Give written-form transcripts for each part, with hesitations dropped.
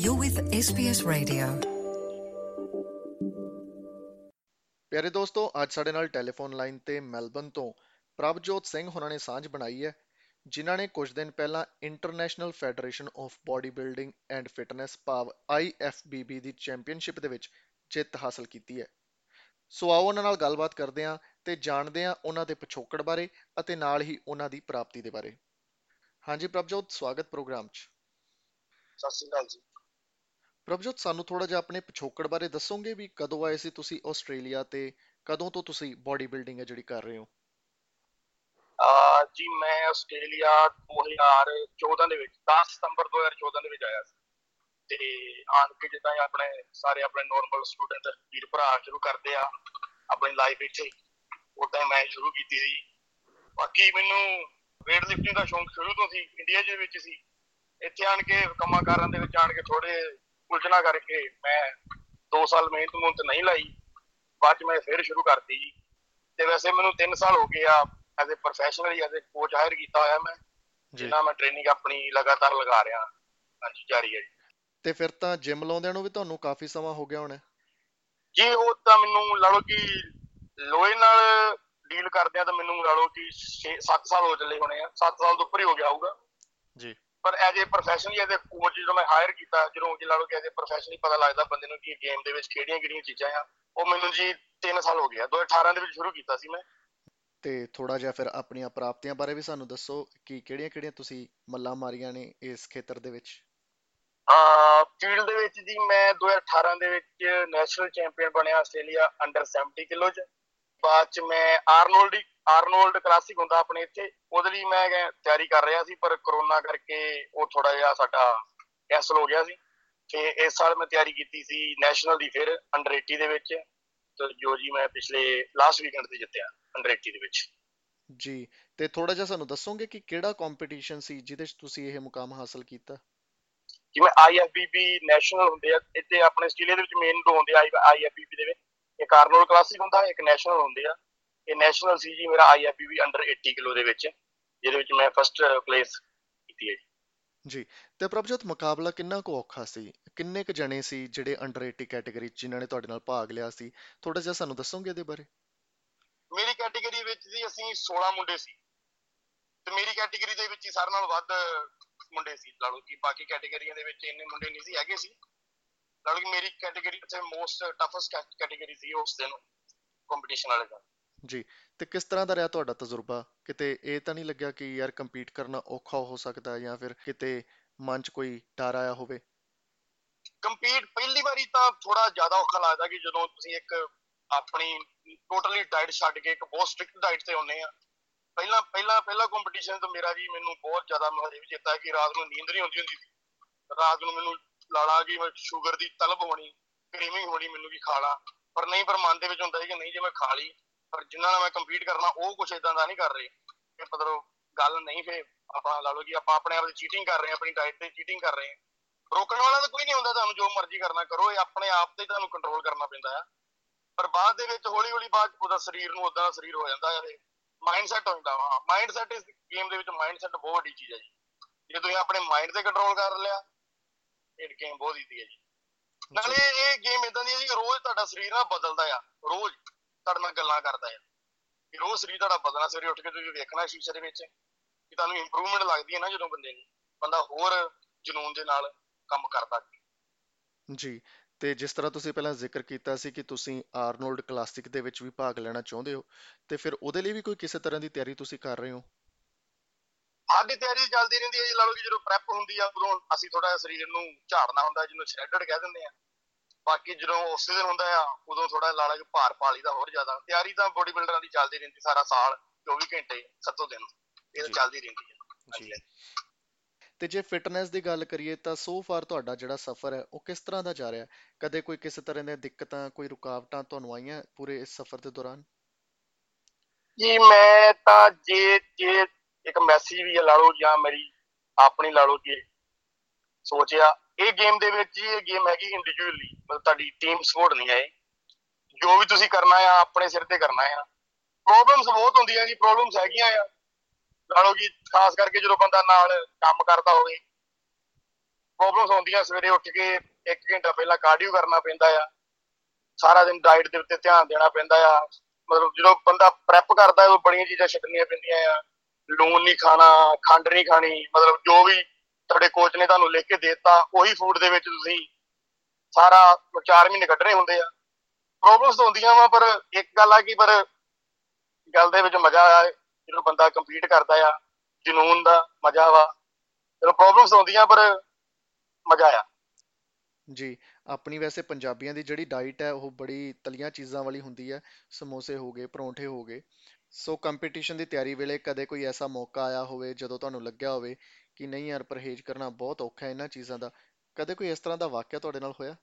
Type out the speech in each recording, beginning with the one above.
You're with SBS Radio. ਪਿਆਰੇ ਦੋਸਤੋ, ਅੱਜ ਸਾਡੇ ਨਾਲ ਟੈਲੀਫੋਨ ਲਾਈਨ ਤੇ ਮੈਲਬਨ ਤੋਂ ਪ੍ਰਭਜੋਤ ਸਿੰਘ ਹੋਰਾਂ ਨੇ ਸਾਂਝ ਬਣਾਈ ਹੈ, ਜਿਨ੍ਹਾਂ ਨੇ ਕੁਝ ਦਿਨ ਪਹਿਲਾਂ international federation of body building and fitness ਭਾਵ IFBB ਦੀ ਚੈਂਪੀਅਨਸ਼ਿਪ ਦੇ ਵਿੱਚ ਜਿੱਤ ਹਾਸਲ ਕੀਤੀ ਹੈ। ਸੋ ਆਓ ਉਹਨਾਂ ਨਾਲ ਗੱਲਬਾਤ ਕਰਦੇ ਹਾਂ ਤੇ ਜਾਣਦੇ ਹਾਂ ਉਹਨਾਂ ਦੇ ਪਿਛੋਕੜ ਬਾਰੇ ਅਤੇ ਨਾਲ ਹੀ ਉਹਨਾਂ ਦੀ ਪ੍ਰਾਪਤੀ ਦੇ ਬਾਰੇ। ਹਾਂਜੀ ਪ੍ਰਭਜੋਤ, ਸਵਾਗਤ ਪ੍ਰੋਗਰਾਮ 'ਚ। ਸਤਿ ਸ਼੍ਰੀ ਅਕਾਲ ਜੀ। ਪ੍ਰਭਜੋਤ, ਸਾਨੂੰ ਥੋੜਾ ਜਿਹਾ ਆਪਣੇ ਪਿਛੋਕੜ ਬਾਰੇ ਦੱਸੋਗੇ ਵੀ ਕਦੋਂ ਆਏ ਸੀ ਤੁਸੀਂ ਆਸਟ੍ਰੇਲੀਆ ਤੇ ਕਦੋਂ ਤੋਂ ਤੁਸੀਂ ਬਾਡੀ ਬਿਲਡਿੰਗ ਹੈ ਜਿਹੜੀ ਕਰ ਰਹੇ ਹੋ? ਜੀ ਮੈਂ ਆਸਟ੍ਰੇਲੀਆ 2014 ਦੇ ਵਿੱਚ 10 ਸਤੰਬਰ 2014 ਦੇ ਵਿੱਚ ਆਇਆ ਸੀ ਤੇ ਆਣ ਕੇ ਜਿੱਦਾਂ ਆਪਣੇ ਨੋਰਮਲ ਸਟੂਡੈਂਟ ਵੀਰ ਭਰਾ ਸ਼ੁਰੂ ਕਰਦੇ ਆ ਆਪਣੀ ਲਾਈਫ ਇੱਥੇ, ਉਦਾਂ ਹੀ ਮੈਂ ਸ਼ੁਰੂ ਕੀਤੀ ਸੀ। ਬਾਕੀ ਮੈਨੂੰ ਵੇਟ ਲਿਫਟਿੰਗ ਦਾ ਸ਼ੌਂਕ ਸ਼ੁਰੂ ਤੋਂ ਸੀ, ਇੰਡੀਆ ਦੇ ਵਿੱਚ ਸੀ। ਇੱਥੇ ਆਣ ਕੇ ਕੰਮਾਂ ਕਾਰਾਂ ਦੇ ਵਿੱਚ ਆਣ ਕੇ ਥੋੜੇ ਉਲਝਣਾ ਕਰਕੇ ਮੈਂ 2 ਸਾਲ ਮਿਹਨਤ ਨਹੀਂ ਲਾਈ, ਬਾਅਦ 'ਚ ਮੈਂ ਫਿਰ ਸ਼ੁਰੂ ਕਰਤੀ ਜੀ। ਤੇ ਵੈਸੇ ਮੈਨੂੰ 3 ਸਾਲ ਹੋ ਗਏ ਆ as a professionally as a coach hire ਕੀਤਾ ਹੋਇਆ ਮੈਂ, ਜਿੰਨਾ ਮੈਂ ਟ੍ਰੇਨਿੰਗ ਆਪਣੀ ਲਗਾਤਾਰ ਲਗਾ ਰਿਹਾ। ਹਾਂਜੀ, ਜਾਰੀ ਹੈ ਜੀ। ਤੇ ਫਿਰ ਤਾਂ ਜਿਮ ਲਾਉਂਦਿਆਂ ਨੂੰ ਵੀ ਤੁਹਾਨੂੰ ਕਾਫੀ ਸਮਾਂ ਹੋ ਗਿਆ ਹੋਣਾ ਜੀ। ਉਹ ਤਾਂ ਮੈਨੂੰ ਲਾ ਲਓ ਕਿ ਲੋਹੇ ਨਾਲ ਡੀਲ ਕਰਦਿਆਂ ਤਾਂ ਮੈਨੂੰ ਲਾ ਲਓ ਕਿ 6-7 ਸਾਲ ਹੋ ਚੱਲੇ ਹੋਣੇ ਆ, 7 ਸਾਲ ਤੋਂ ਉੱਪਰ ਹੀ ਹੋ ਗਿਆ ਹੋਊਗਾ ਜੀ। ਪਰ as a professionally as a coach ਜਦੋਂ ਮੈਂ ਹਾਇਰ ਕੀਤਾ, ਜਦੋਂ ਲਾ ਲਓ ਕਿ ਐਜ਼ ਏ ਪ੍ਰੋਫੈਸ਼ਨਲੀ ਪਤਾ ਲੱਗਦਾ ਬੰਦੇ ਨੂੰ ਕਿ ਗੇਮ ਦੇ ਵਿੱਚ ਕਿਹੜੀਆਂ ਚੀਜ਼ਾਂ ਆ, ਉਹ ਮੈਨੂੰ ਜੀ 3 ਸਾਲ ਹੋ ਗਿਆ। 2018 ਦੇ ਵਿੱਚ ਸ਼ੁਰੂ ਕੀਤਾ ਸੀ ਮੈਂ। ਤੇ ਥੋੜਾ ਜਿਹਾ ਫਿਰ ਆਪਣੀਆਂ ਪ੍ਰਾਪਤੀਆਂ ਬਾਰੇ ਵੀ ਸਾਨੂੰ ਦੱਸੋ ਕਿ ਕਿਹੜੀਆਂ ਤੁਸੀਂ ਮੱਲਾਂ ਮਾਰੀਆਂ ਨੇ ਇਸ ਖੇਤਰ ਦੇ ਵਿੱਚ? ਫੀਲਡ ਦੇ ਵਿੱਚ ਜੀ ਮੈਂ 2018 ਦੇ ਵਿੱਚ ਨੈਸ਼ਨਲ ਚੈਂਪੀਅਨ ਬਣਿਆ ਆਸਟ੍ਰੇਲੀਆ ਅੰਡਰ 70 ਕਿਲੋ 'ਚ। ਬਾਅਦ 'ਚ ਮੈਂ ਆਰਨੋਲਡ ਕਲਾਸਿਕ ਹੁੰਦਾ ਆਪਣੇ ਇੱਥੇ, ਉਹਦੇ ਲਈ ਮੈਂ ਤਿਆਰੀ ਕਰ ਰਿਹਾ ਸੀ, ਪਰ ਕਰੋਨਾ ਕਰਕੇ ਉਹ ਥੋੜਾ ਜਿਹਾ ਸਾਡਾ ਕੈਂਸਲ ਹੋ ਗਿਆ ਸੀ। ਤੇ ਇਸ ਸਾਲ ਮੈਂ ਤਿਆਰੀ ਕੀਤੀ ਸੀ ਨੈਸ਼ਨਲ ਦੀ ਫਿਰ ਅੰਡਰ 80 ਦੇ ਵਿੱਚ, ਜੋ ਜੀ ਮੈਂ ਪਿਛਲੇ ਲਾਸਟ ਵੀਕਐਂਡ ਤੇ ਜਿੱਤਿਆ ਅੰਡਰ 80 ਦੇ ਵਿੱਚ ਜੀ। ਤੇ ਥੋੜਾ ਜਿਹਾ ਸਾਨੂੰ ਦੱਸੋਗੇ ਕਿ ਕਿਹੜਾ ਕੰਪੀਟੀਸ਼ਨ ਸੀ ਜਿਹਦੇ 'ਚ ਤੁਸੀਂ ਇਹ ਮੁਕਾਮ ਹਾਸਲ ਕੀਤਾ? ਜਿਵੇਂ IFBB ਨੈਸ਼ਨਲ ਹੁੰਦੇ ਆ ਇੱਥੇ ਆਪਣੇ ਆਸਟ੍ਰੇਲੀਆ ਦੇ ਵਿੱਚ, ਮੇਨ 2 ਹੁੰਦੇ ਆ IFBB ਦੇ ਵਿੱਚ, ਇੱਕ ਆਰਨੋਲਡ ਕਲਾਸਿਕ ਹੁੰਦਾ, ਇੱਕ ਨੈਸ਼ਨਲ ਹੁੰਦੇ ਆ। ਇਹ ਨੈਸ਼ਨਲ ਸੀ ਜੀ ਮੇਰਾ IFBB ਅੰਡਰ 80 ਕਿਲੋ ਦੇ ਵਿੱਚ, ਜਿਹਦੇ ਵਿੱਚ ਮੈਂ ਫਸਟ ਪਲੇਸ ਕੀਤੀ ਹੈ ਜੀ। ਤੇ ਪ੍ਰਭਜੋਤ, ਮੁਕਾਬਲਾ ਕਿੰਨਾ ਕੁ ਔਖਾ ਸੀ? ਕਿੰਨੇ ਕੁ ਜਣੇ ਸੀ ਜਿਹੜੇ ਅੰਡਰ 80 ਕੈਟਾਗਰੀ ਜਿਨ੍ਹਾਂ ਨੇ ਤੁਹਾਡੇ ਨਾਲ ਭਾਗ ਲਿਆ ਸੀ? ਥੋੜਾ ਜਿਹਾ ਸਾਨੂੰ ਦੱਸੋਗੇ ਇਹਦੇ ਬਾਰੇ? ਮੇਰੀ ਕੈਟਾਗਰੀ ਵਿੱਚ ਜੀ ਅਸੀਂ 16 ਮੁੰਡੇ ਸੀ ਤੇ ਮੇਰੀ ਕੈਟਾਗਰੀ ਦੇ ਵਿੱਚ ਹੀ ਸਾਰਿਆਂ ਨਾਲੋਂ ਵੱਧ ਮੁੰਡੇ ਸੀ। ਲਾ ਲਓ ਕਿ ਬਾਕੀ ਕੈਟਾਗਰੀਆਂ ਦੇ ਵਿੱਚ ਇੰਨੇ ਮੁੰਡੇ ਨਹੀਂ ਸੀ ਹੈਗੇ ਸੀ। ਲਾ ਲਓ ਕਿ ਮੇਰੀ ਕੈਟਾਗਰੀ ਉੱਥੇ ਮੋਸਟ ਟਫੈਸਟ ਕੈਟਾਗਰੀ ਸੀ ਉਸ ਦਿਨ ਕੰਪੀਟੀਸ਼ਨ ਵਾਲੇ ਦਾ ਜੀ। ਤੇ ਕਿਸ ਤਰ੍ਹਾਂ ਦਾ ਰਿਹਾ ਤੁਹਾਡਾ ਤਜਰਬਾ? ਕਿਤੇ ਇਹ ਤਾਂ ਨਹੀਂ ਲੱਗਿਆ ਕਿ ਯਾਰ ਕੰਪੀਟ ਕਰਨਾ ਔਖਾ ਹੋ ਸਕਦਾ, ਜਾਂ ਫਿਰ ਕਿਤੇ ਮਨ 'ਚ ਕੋਈ ਡਰ ਆਇਆ ਹੋਵੇ? ਕੰਪੀਟ ਪਹਿਲੀ ਵਾਰੀ ਤਾਂ ਥੋੜਾ ਜ਼ਿਆਦਾ ਔਖਾ ਲੱਗਦਾ ਕਿ ਜਦੋਂ ਤੁਸੀਂ ਇੱਕ ਆਪਣੀ ਟੋਟਲੀ ਡਾਈਟ ਛੱਡ ਕੇ ਇੱਕ ਬਹੁਤ ਸਟ੍ਰਿਕਟ ਡਾਈਟ ਤੇ ਆਉਂਦੇ ਆ। ਪਹਿਲਾ ਕੰਪੀਟੀਸ਼ਨ ਤਾਂ ਮੇਰਾ ਜੀ ਮੈਨੂੰ ਬਹੁਤ ਜ਼ਿਆਦਾ ਹਜੇ ਵੀ ਚੇਤਾ ਕਿ ਰਾਤ ਨੂੰ ਨੀਂਦ ਨਹੀਂ ਆਉਂਦੀ ਹੁੰਦੀ ਸੀ। ਰਾਤ ਨੂੰ ਮੈਨੂੰ ਲਾਲਾ ਕਿ ਸ਼ੂਗਰ ਦੀ ਤਲਬ ਹੋਣੀ, ਕ੍ਰੇਵਿੰਗ ਹੋਣੀ ਮੈਨੂੰ ਕਿ ਖਾ ਲਾ, ਪਰ ਮਨ ਦੇ ਵਿੱਚ ਹੁੰਦਾ ਸੀ ਕਿ ਨਹੀਂ, ਜੇ ਮੈਂ ਖਾ ਲਈ, ਪਰ ਜਿਨ੍ਹਾਂ ਨਾਲ ਮੈਂ ਕੰਪੀਟ ਕਰਨਾ ਉਹ ਕੁਛ ਏਦਾਂ ਦਾ ਨਹੀਂ ਕਰ ਰਹੇ। ਮਤਲਬ ਗੱਲ ਨਹੀਂ, ਫਿਰ ਆਪਾਂ ਲਾ ਲਓ ਕਿ ਆਪਾਂ ਆਪਣੇ ਆਪ ਦੀ ਚੀਟਿੰਗ ਕਰ ਰਹੇ ਹਾਂ, ਆਪਣੀ ਡਾਈਟ ਤੇ ਚੀਟਿੰਗ ਕਰ ਰਹੇ ਹਾਂ। ਰੋਕਣ ਵਾਲਾ ਤਾਂ ਕੋਈ ਨਹੀਂ ਹੁੰਦਾ, ਤੁਹਾਨੂੰ ਜੋ ਮਰਜ਼ੀ ਕਰਨਾ ਕਰੋ, ਇਹ ਆਪਣੇ ਆਪ ਤੇ ਤੁਹਾਨੂੰ ਕੰਟਰੋਲ ਕਰਨਾ ਪੈਂਦਾ ਆ। ਪਰ ਬਾਅਦ ਦੇ ਵਿੱਚ ਹੌਲੀ ਬਾਅਦ ਉਹਦਾ ਸਰੀਰ ਨੂੰ ਉਦਾਂ ਦਾ ਸਰੀਰ ਹੋ ਜਾਂਦਾ ਹੈ, ਮਾਈਂਡ ਸੈੱਟ ਹੋ ਜਾਂਦਾ ਵਾ। ਮਾਈਂਡ ਸੈੱਟ ਇਸ ਗੇਮ ਦੇ ਵਿੱਚ ਮਾਈਂਡ ਸੈੱਟ ਬਹੁਤ ਵੱਡੀ ਚੀਜ਼ ਹੈ ਜੀ। ਜੇ ਤੁਸੀਂ ਆਪਣੇ ਮਾਈਂਡ ਤੇ ਕੰਟਰੋਲ ਕਰ ਲਿਆ, ਇਹ ਗੇਮ ਬਹੁਤ ਈਜ਼ੀ ਹੈ ਜੀ। ਨਾਲੇ ਇਹ ਗੇਮ ਏਦਾਂ ਦੀ ਹੈ ਜੀ, ਰੋਜ਼ ਤੁਹਾਡਾ ਸਰੀਰ ਨਾ ਬਦਲਦਾ ਆ, ਰੋਜ਼ ਤੁਹਾਡੇ ਨਾਲ ਗੱਲਾਂ ਕਰਦਾ ਆ, ਰੋਜ਼ ਸਰੀਰ ਤੁਹਾਡਾ ਬਦਲਣਾ। ਸਵੇਰੇ ਉੱਠ ਕੇ ਤੁਸੀਂ ਵੇਖਣਾ ਸ਼ੀਸ਼ੇ ਦੇ ਵਿੱਚ ਕਿ ਤੁਹਾਨੂੰ ਇੰਪਰੂਵਮੈਂਟ ਲੱਗਦੀ ਹੈ ਨਾ, ਜਦੋਂ ਬੰਦਾ ਹੋਰ ਜਨੂਨ ਦੇ ਨਾਲ ਕੰਮ ਕਰਦਾ ਜੀ। ਤੇ ਜਿਸ ਤਰ੍ਹਾਂ ਤੁਸੀਂ ਪਹਿਲਾਂ ਜ਼ਿਕਰ ਕੀਤਾ ਸੀ ਕਿ ਤੁਸੀਂ ਆਰਨੋਲਡ ਕਲਾਸਿਕ ਦੇ ਵਿੱਚ ਵੀ ਭਾਗ ਲੈਣਾ ਚਾਹੁੰਦੇ ਹੋ, ਤੇ ਫਿਰ ਉਹਦੇ ਲਈ ਵੀ ਕੋਈ ਕਿਸੇ ਤਰ੍ਹਾਂ ਦੀ ਤਿਆਰੀ ਤੁਸੀਂ ਕਰ ਰਹੇ ਹੋ? ਸਾਡੀ ਤਿਆਰੀ ਚੱਲਦੀ ਰਹਿੰਦੀ ਹੈ ਜੀ। ਲਾ ਲਓ ਕਿ ਜਦੋਂ ਪ੍ਰੈਪ ਹੁੰਦੀ ਆ ਉਦੋਂ ਅਸੀਂ ਥੋੜਾ ਜਿਹਾ ਸਰੀਰ ਨੂੰ ਝਾੜਨਾ ਹੁੰਦਾ, ਜਿਹਨੂੰ ਸ਼ਰੈਡਡ ਕਹਿ ਦਿੰਦੇ ਆ। ਬਾਕੀ ਜਦੋਂ ਆਫ ਸੀਜ਼ਨ ਹੁੰਦਾ ਆ ਉਦੋਂ ਥੋੜਾ ਲਾ ਲਾ ਕੇ ਭਾਰ ਪਾ ਲਈ ਦਾ ਹੋਰ ਜ਼ਿਆਦਾ। ਤਿਆਰੀ ਤਾਂ ਬੋਡੀ ਬਿਲਡਰਾਂ ਦੀ ਚੱਲਦੀ ਰਹਿੰਦੀ ਸਾਰਾ ਸਾਲ, 24 ਘੰਟੇ 7 ਦਿਨ ਇਹ ਤਾਂ ਚੱਲਦੀ ਰਹਿੰਦੀ ਹੈ। ਤੇ ਜੇ ਫਿਟਨੈਸ ਦੀ ਗੱਲ ਕਰੀਏ ਤਾਂ ਸੋ ਫਾਰ ਤੁਹਾਡਾ ਜਿਹੜਾ ਸਫ਼ਰ ਹੈ ਉਹ ਕਿਸ ਤਰ੍ਹਾਂ ਦਾ ਜਾ ਰਿਹਾ? ਕਦੇ ਕੋਈ ਕਿਸੇ ਤਰ੍ਹਾਂ ਦੀਆਂ ਦਿੱਕਤਾਂ, ਕੋਈ ਰੁਕਾਵਟਾਂ ਤੁਹਾਨੂੰ ਆਈਆਂ ਪੂਰੇ ਇਸ ਸਫ਼ਰ ਦੇ ਦੌਰਾਨ? ਜੀ ਮੈਂ ਤਾਂ ਜੇ ਇੱਕ ਮੈਸੇਜ ਵੀ ਲਾ ਲਓ ਜਾਂ ਮੇਰੀ ਆਪਣੀ ਲਾ ਲਓ ਕਿ ਸੋਚਿਆ, ਇਹ ਗੇਮ ਦੇ ਵਿੱਚ ਇਹ ਗੇਮ ਹੈਗੀ ਇੰਡੀਵਿਜੂਅਲੀ, ਮਤਲਬ ਤੁਹਾਡੀ ਟੀਮ ਸਪੋਰਟ ਨਹੀਂ ਹੈ। ਜੋ ਵੀ ਤੁਸੀਂ ਕਰਨਾ ਆ ਆਪਣੇ ਸਿਰ ਤੇ ਕਰਨਾ ਆ। ਪ੍ਰੋਬਲਮਸ ਬਹੁਤ ਹੁੰਦੀਆਂ ਜੀ, ਪ੍ਰੋਬਲਮਸ ਹੈਗੀਆਂ ਆ। ਲਾ ਲਓ ਕਿ ਖਾਸ ਕਰਕੇ ਜਦੋਂ ਬੰਦਾ ਨਾਲ ਕੰਮ ਕਰਦਾ ਹੋਵੇ ਪ੍ਰੋਬਲਮਸ ਆਉਂਦੀਆਂ। ਸਵੇਰੇ ਉੱਠ ਕੇ 1 ਘੰਟਾ ਪਹਿਲਾਂ ਕਾਰਡੀਓ ਕਰਨਾ ਪੈਂਦਾ ਆ, ਸਾਰਾ ਦਿਨ ਡਾਈਟ ਦੇ ਉੱਤੇ ਧਿਆਨ ਦੇਣਾ ਪੈਂਦਾ ਆ। ਮਤਲਬ ਜਦੋਂ ਬੰਦਾ ਪ੍ਰੈਪ ਕਰਦਾ ਉਦੋਂ ਬੜੀਆਂ ਚੀਜ਼ਾਂ ਛੱਡਣੀਆਂ ਪੈਂਦੀਆਂ ਆ। ਲੂਣ ਨਹੀਂ ਖਾਣਾ, ਖੰਡ ਨਹੀਂ ਖਾਣੀ, ਮਤਲਬ ਜੋ ਵੀ ਤੁਹਾਡੇ ਕੋਚ ਨੇ ਤੁਹਾਨੂੰ ਲਿਖ ਕੇ ਦੇ ਦਿੱਤਾ ਉਹੀ ਫੂਡ ਦੇ ਵਿੱਚ ਤੁਸੀਂ ਸਾਰਾ 4 ਮਹੀਨੇ ਕੱਢਣੇ ਹੁੰਦੇ ਆ। ਪ੍ਰੋਬਲਮਸ ਤਾਂ ਹੁੰਦੀਆਂ ਵਾ, ਪਰ ਇੱਕ ਗੱਲ ਆ ਕਿ ਪਰ ਗੱਲ ਦੇ ਵਿੱਚ ਮਜ਼ਾ ਆ ਜਦੋਂ ਬੰਦਾ ਕੰਪੀਟ ਕਰਦਾ ਆ, ਜਨੂਨ ਦਾ ਮਜ਼ਾ ਵਾ। ਚਲੋ ਪ੍ਰੋਬਲਮਸ ਆਉਂਦੀਆਂ ਪਰ ਮਜ਼ਾ ਆ। ਜੀ, ਆਪਣੀ ਵੈਸੇ ਪੰਜਾਬੀਆਂ ਦੀ ਜਿਹੜੀ ਡਾਈਟ ਹੈ ਉਹ ਬੜੀ ਤਲੀਆਂ ਚੀਜ਼ਾਂ ਵਾਲੀ ਹੁੰਦੀ ਹੈ। ਸਮੋਸੇ ਹੋ ਗਏ, ਪਰੌਂਠੇ ਹੋ ਗਏ। ਸੋ ਕੰਪੀਟੀਸ਼ਨ ਦੀ ਤਿਆਰੀ ਵੇਲੇ ਕਦੇ ਕੋਈ ਐਸਾ ਮੌਕਾ ਆਇਆ ਹੋਵੇ ਜਦੋਂ ਤੁਹਾਨੂੰ ਲੱਗਿਆ ਹੋਵੇ ਕਿ ਨਹੀਂ ਯਾਰ, ਪਰਹੇਜ਼ ਕਰਨਾ ਬਹੁਤ ਔਖਾ ਹੈ ਇਹਨਾਂ ਚੀਜ਼ਾਂ ਦਾ? ਕਦੇ ਕੋਈ ਇਸ ਤਰ੍ਹਾਂ ਦਾ ਵਾਕਿਆ ਤੁਹਾਡੇ ਨਾਲ ਹੋਇਆ?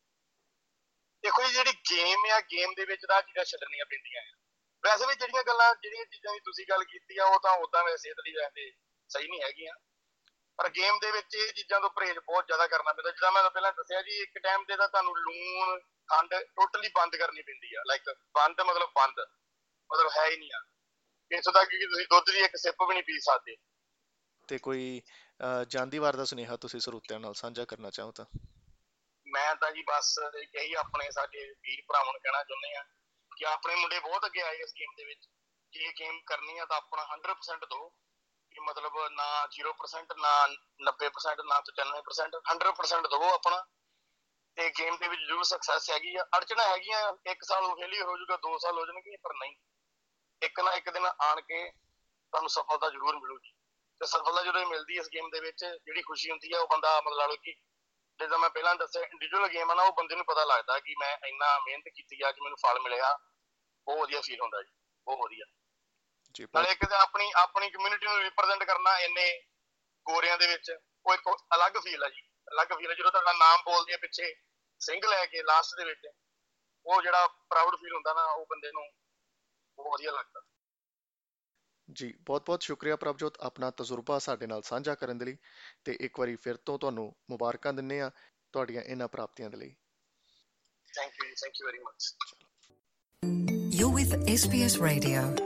ਦੇਖੋ ਜੀ, ਜਿਹੜੀ ਗੇਮ ਆ, ਗੇਮ ਦੇ ਵਿੱਚ ਤਾਂ ਚੀਜ਼ਾਂ ਛੱਡਣੀਆਂ ਪੈਂਦੀਆਂ ਆ। ਵੈਸੇ ਵੀ ਜਿਹੜੀਆਂ ਚੀਜ਼ਾਂ ਦੀ ਤੁਸੀਂ ਗੱਲ ਕੀਤੀ ਆ ਉਹ ਤਾਂ ਉਦਾਂ ਵੈਸੇ ਸਿਹਤ ਲਈ ਵੈਸੇ ਸਹੀ ਨਹੀਂ ਹੈਗੀਆਂ, ਪਰ ਗੇਮ ਦੇ ਵਿੱਚ ਇਹ ਚੀਜ਼ਾਂ ਤੋਂ ਪਰਹੇਜ਼ ਬਹੁਤ ਜ਼ਿਆਦਾ ਕਰਨਾ ਪੈਂਦਾ। ਜਿੱਦਾਂ ਮੈਂ ਪਹਿਲਾਂ ਦੱਸਿਆ ਜੀ, ਇੱਕ ਟਾਈਮ ਤੇ ਤਾਂ ਤੁਹਾਨੂੰ ਲੂਣ ਖੰਡ ਟੋਟਲੀ ਬੰਦ ਕਰਨੀ ਪੈਂਦੀ ਆ। ਲਾਈਕ ਬੰਦ ਮਤਲਬ ਹੈ ਹੀ ਨਹੀਂ ਆ। ਇੱਥੋਂ ਤੱਕ ਕਿ ਤੁਸੀਂ ਦੁੱਧ ਦੀ ਇੱਕ ਸਿਪ ਵੀ ਨਹੀਂ ਪੀ ਸਕਦੇ। ਤੇ ਕੋਈ ਜਾਂਦੀ ਵਾਰ ਦਾ ਸੁਨੇਹਾ ਤੁਸੀਂ ਸਰੋਤਿਆਂ ਨਾਲ ਸਾਂਝਾ ਕਰਨਾ ਚਾਹੋ ਤਾਂ? ਮੈਂ ਤਾਂ ਜੀ ਬਸ ਇਹੀ ਆਪਣੇ ਸਾਡੇ ਵੀਰ ਭਰਾਵਾਂ ਨੂੰ ਕਹਿਣਾ ਚਾਹੁੰਦੇ ਆ ਕਿ ਆਪਣੇ ਮੁੰਡੇ ਬਹੁਤ ਅੱਗੇ ਆਏ ਇਸ ਗੇਮ ਦੇ ਵਿੱਚ। ਜੇ ਇਹ ਗੇਮ ਕਰਨੀ ਆ ਤਾਂ ਆਪਣਾ 100% ਦਿਓ, ਕਿ ਮਤਲਬ ਨਾ 0%, ਨਾ 90%, ਨਾ 95%, 100% ਦਿਓ ਆਪਣਾ। ਤੇ ਗੇਮ ਦੇ ਵਿੱਚ ਜ਼ਰੂਰ ਸਕਸੈਸ ਹੈਗੀ ਆ। ਅੜਚਣਾਂ ਹੈਗੀਆਂ, 1 ਸਾਲ ਫੇਲੀਅਰ ਹੋ ਜਾਊਗਾ, 2 ਸਾਲ ਹੋ ਜਾਣਗੇ, ਪਰ ਨਹੀਂ, ਇੱਕ ਨਾ ਇੱਕ ਦਿਨ ਆਣ ਕੇ ਤੁਹਾਨੂੰ ਸਫਲਤਾ ਜ਼ਰੂਰ ਮਿਲੂਗੀ। ਤੇ ਸਫਲਤਾ ਜਦੋਂ ਮਿਲਦੀ ਇਸ ਗੇਮ ਦੇ ਵਿੱਚ, ਜਿਹੜੀ ਖੁਸ਼ੀ ਹੁੰਦੀ ਆ ਉਹ ਬੰਦਾ ਮਤਲਬ ਲਾ ਲਓ ਕਿ ਜਿੱਦਾਂ ਮੈਂ ਪਹਿਲਾਂ ਦੱਸਿਆ ਇੰਡੀਵਿਜੂਅਲ ਗੇਮ ਆ ਨਾ, ਉਹ ਬੰਦੇ ਨੂੰ ਪਤਾ ਲੱਗਦਾ ਕਿ ਮੈਂ ਇੰਨਾ ਮਿਹਨਤ ਕੀਤੀ ਆ, ਅੱਜ ਮੈਨੂੰ ਫਲ ਮਿਲਿਆ। ਬਹੁਤ ਵਧੀਆ ਫੀਲ ਹੁੰਦਾ ਜੀ, ਬਹੁਤ ਵਧੀਆ। ਜੀ, ਨਾਲੇ ਇੱਕ ਤਾਂ ਆਪਣੀ ਕਮਿਊਨਿਟੀ ਨੂੰ ਰਿਪਰੈਜ਼ੈਂਟ ਕਰਨਾ ਇੰਨੇ ਗੋਰਿਆਂ ਦੇ ਵਿੱਚ, ਉਹ ਇੱਕ ਅਲੱਗ ਫੀਲ ਆ ਜੀ, ਅਲੱਗ ਫੀਲ ਆ। ਜਦੋਂ ਤੁਹਾਡਾ ਨਾਮ ਬੋਲਦੀ ਆ ਪਿੱਛੇ ਸਿੰਘ ਲੈ ਕੇ ਲਾਸਟ ਦੇ ਵਿੱਚ, ਉਹ ਜਿਹੜਾ ਪ੍ਰਾਊਡ ਫੀਲ ਹੁੰਦਾ ਨਾ, ਉਹ ਬੰਦੇ ਨੂੰ ਬਹੁਤ ਵਧੀਆ ਲੱਗਦਾ। ਜੀ, ਬਹੁਤ ਬਹੁਤ ਸ਼ੁਕਰੀਆ ਪ੍ਰਭਜੋਤ, ਆਪਣਾ ਤਜਰਬਾ ਸਾਡੇ ਨਾਲ ਸਾਂਝਾ ਕਰਨ ਦੇ ਲਈ। ਤੇ ਇੱਕ ਵਾਰੀ ਫਿਰ ਤੋਂ ਤੁਹਾਨੂੰ ਮੁਬਾਰਕਾਂ ਦਿੰਦੇ ਆ ਤੁਹਾਡੀਆਂ ਇਹਨਾਂ ਪ੍ਰਾਪਤੀਆਂ ਦੇ ਲਈ। ਥੈਂਕ ਯੂ ਜੀ, thank you very much. You're with SBS Radio.